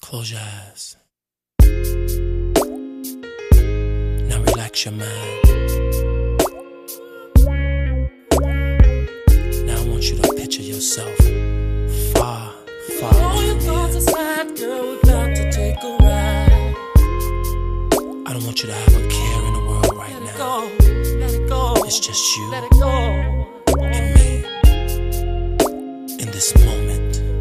Close your eyes. Now relax your mind. Now I want you to picture yourself far, far All away your from thoughts here. aside, girl, we're about to take a ride. I don't want you to have a care in the world right Let it now. go, let it go. It's just you Let it go. and me in this moment.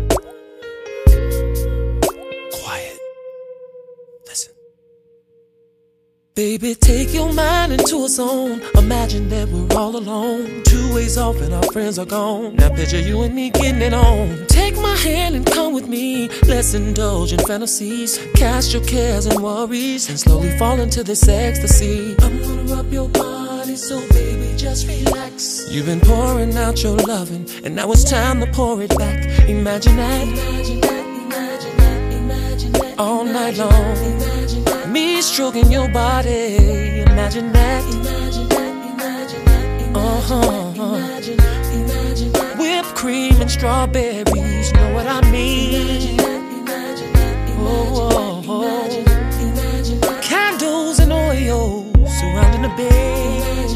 Quiet. Listen. Baby, take your mind into a zone. Imagine that we're all alone. 2 ways off and our friends are gone. Now picture you and me getting it on. Take my hand and come with me. Let's indulge in fantasies. Cast your cares and worries and slowly fall into this ecstasy. I'm gonna rub your body, so baby, just relax. You've been pouring out your loving, and now it's time to pour it back. Imagine that, imagine that, imagine that, imagine that, all night long. Imagine that. Me stroking your body, imagine that, imagine that, imagine that, imagine that, imagine that. Whipped cream and strawberries, know what I mean? Imagine that, oh, oh, oh. Imagine that. Candles and oils surrounding the bed,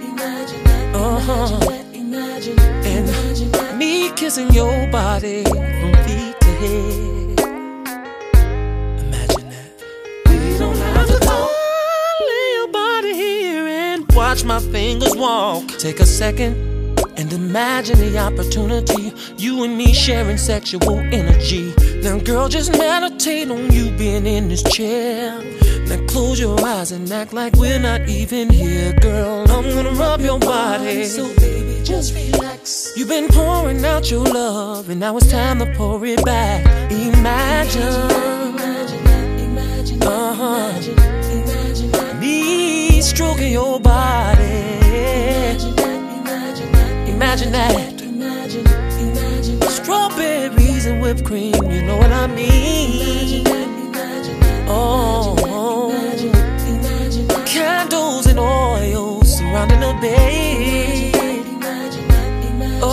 and me kissing your body from feet to head. Watch my fingers walk. Take a second and imagine the opportunity. You and me sharing sexual energy. Now girl, just meditate on you being in this chair. Now close your eyes and act like we're not even here. Girl, I'm gonna rub your body, so baby, just relax. You've been pouring out your love, and now it's time to pour it back. Imagine, me stroking your body. Imagine that. Strawberries and whipped cream, you know what I mean? Oh, candles and oils surrounding the bed.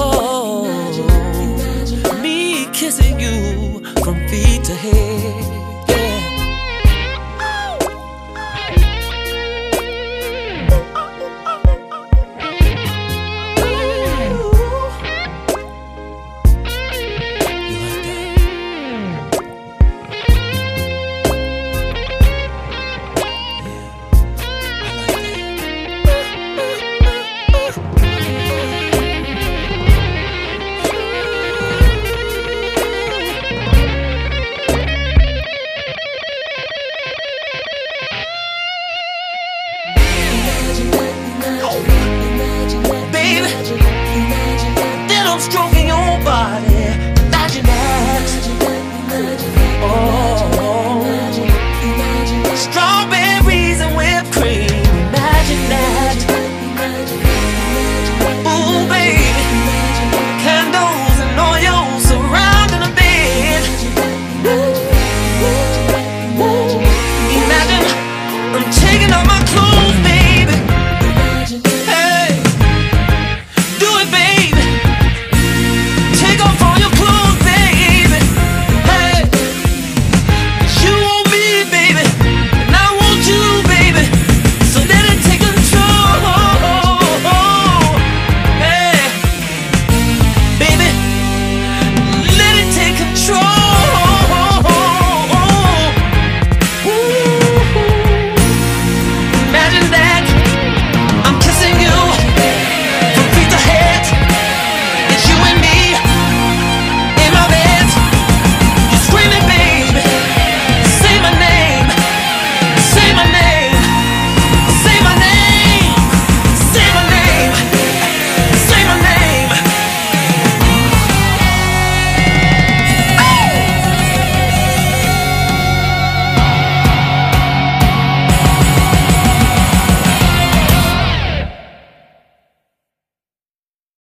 Oh, me kissing you from feet to head.